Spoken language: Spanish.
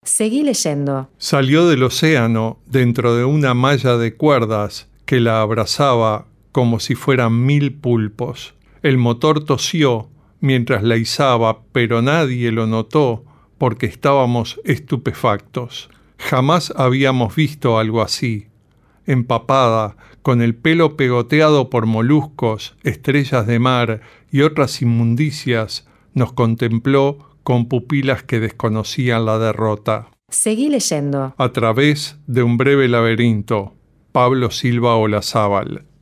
Seguí leyendo. Salió del océano dentro de una malla de cuerdas que la abrazaba como si fueran 1000 pulpos. El motor tosió mientras la izaba, pero nadie lo notó porque estábamos estupefactos. Jamás habíamos visto algo así. Empapada, con el pelo pegoteado por moluscos, estrellas de mar y otras inmundicias, nos contempló con pupilas que desconocían la derrota. Seguí leyendo. A través de un breve laberinto. Pablo Silva Olazábal.